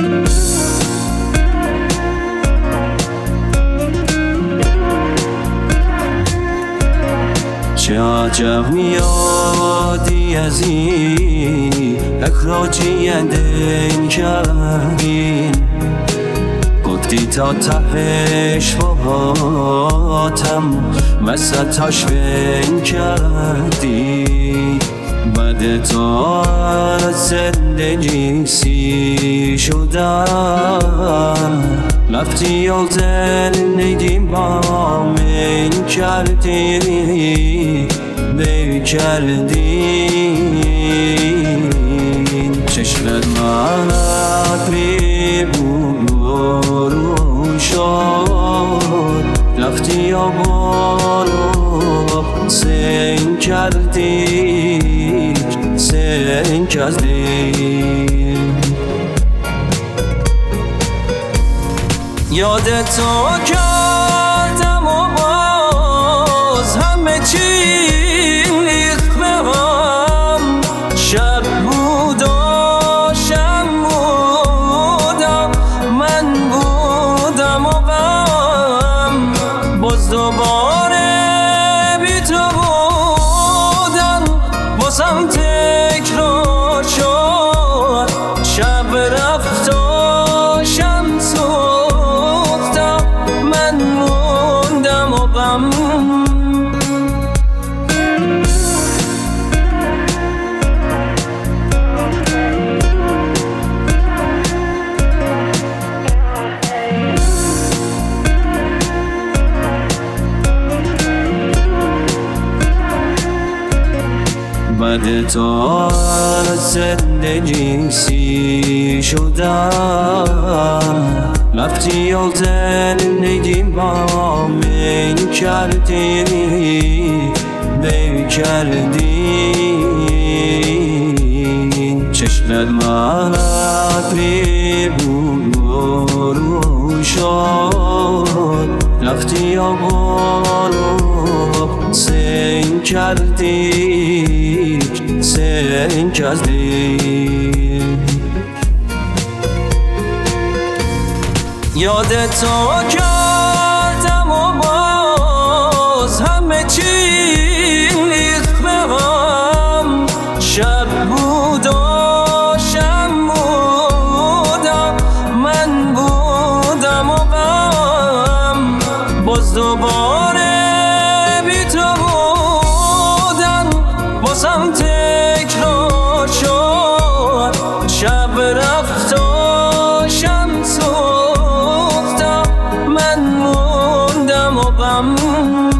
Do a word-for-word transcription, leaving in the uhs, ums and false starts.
چه عجب میادی از این اخراجی دین کردی، گفتی تا تهش باهاتم وسطاش بین کردی. بعد تو از زندگی سی شدم، رفتی و زندگی با من کردی بی کردی. چشمت من ابری برو شد، رفتی و بارو سین کردی سین کردی. یادت تو کردم و باز همه چی ریخت به هم. شب بود و شب بودم، من بودم و غم، باز دوباره بی تو بودن بازم تکرار شد. شب رفت و شب سوختم، من موندم و غم. بعد تو از زندگی سی شدم، رفتی و زندگی با من کردی بی کردی. چشمت من ابری برو شد، رفتی و بارو سین کردی سین کردی. یادت تو کردم و باز همه چی ریخت به هم. شب بود و شب بودم، من بودم و غم، باز دوباره بی تو بودن بازم تکرار شد. شب رفت و شب سوختم، من موندم و غم.